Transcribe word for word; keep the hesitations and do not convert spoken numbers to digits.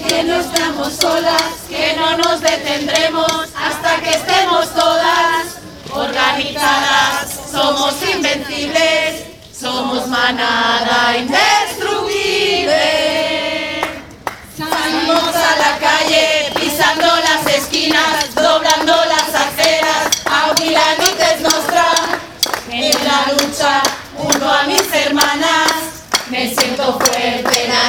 que no estamos solas, que no nos detendremos hasta que estemos todas organizadas. Somos invencibles, somos manada indestructible. Salimos a la calle, pisando las esquinas, doblando las aceras, aunque la nit es nostra. En la lucha, junto a mis hermanas, me siento fuerte.